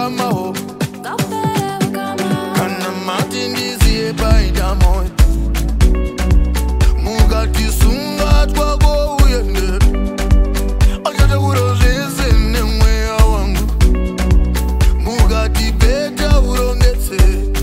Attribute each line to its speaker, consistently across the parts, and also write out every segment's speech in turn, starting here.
Speaker 1: ukama kana mati ndiziye baita moyo mukati sunga twako uyende achate kurozvese nemweya wangu mukati peta urongetse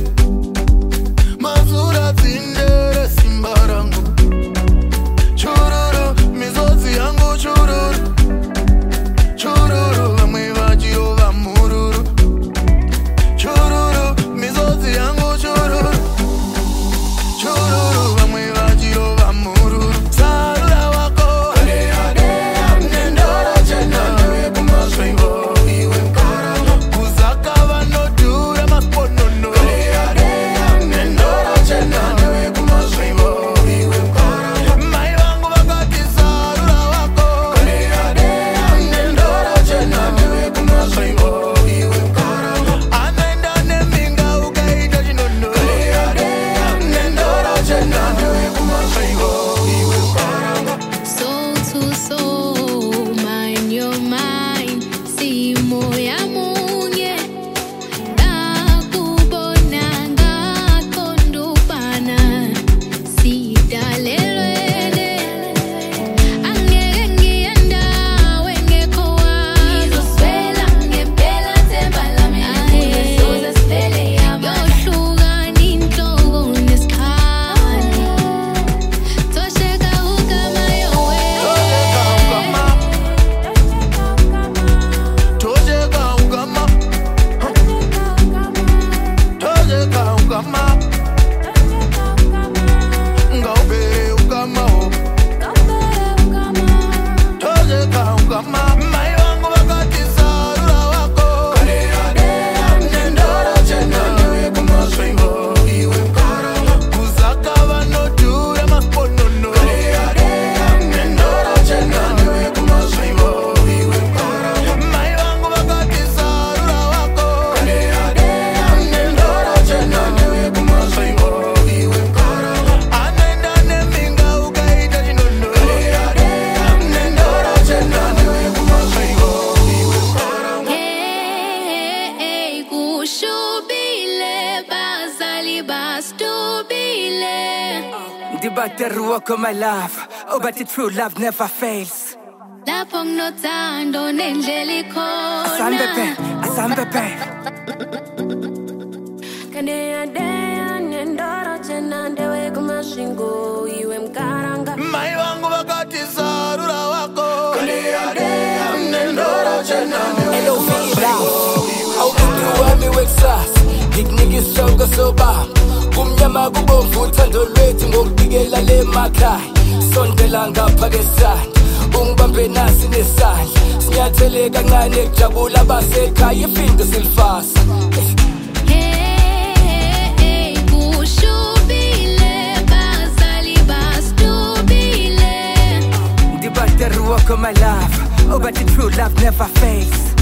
Speaker 1: mazura tsindere simba rangu chururu mizodzi yangu chururu chururu vamwe vachirova mururu chururu mizodzi yangu chururu chururu vamwe vachirova mururu sarura wako nendora chena kumasvingo iwe kuzaka vanodhura makonono nendora chena kumasvingo iwe mai vangu vakati sarura wako nendora chena kumasvingo iwe anaenda neminga ukaita chinono nendora chena kumasvingo iwe
Speaker 2: Soul to soul, mind your mind. Si moya munye, nakubona ngakondupana. Sidalelwele, angeke ngiyendawo engekho wami. Ngizoswela ngempela themba lami likhule sivele yohlukana inhloko nesikhali. Tosheka ukama yowe.
Speaker 1: Tojeka ukama Tojeka ukama Ngaubere ukama Tojeka ukama mai vangu vakati sarura wako nendora chena kumasvingo iwe kuzaka vanodhura makonono nendora chena kumasvingo iwe mai vangu vakati sarura wako nendora chena kumasvingo iwe anaenda neminga ukaita chinono nendora chena kumasvingo iwe
Speaker 2: Hey, kushubile bazali bastubile.
Speaker 3: Ndibateruwa ko my love. Oh, but the true love never fails.
Speaker 2: Lapho nginothando nendlela ikhona.
Speaker 3: Asambepe.
Speaker 4: Kaneya nendora chena ndewe kumasvingo iwe mkaranga
Speaker 1: mai vangu vakati sarura wako nendora chena
Speaker 5: awukuwami wekusasa ngikunika isongo sobaba kumnyama kubomvu uthando lwethu ngokubikela le makhaya sondela ngapha kesandla ungibambe nasi nesandla sinyathele kancane ekujabula abasekhaya ifindo silifasa
Speaker 2: Hey, kushubile bazali bastubile.
Speaker 3: Ndibateruwa ko my love. Oh, but the true love never fails.